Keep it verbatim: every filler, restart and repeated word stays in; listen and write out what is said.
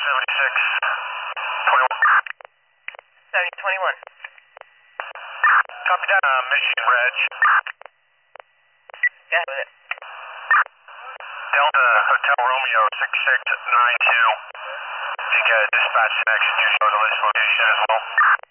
seventy-six twenty-one. seventy twenty-one. Copy that. Uh, Mission Reg. Yeah, with it. Delta Hotel Romeo six six nine two. You can dispatch the next two show to this location as well.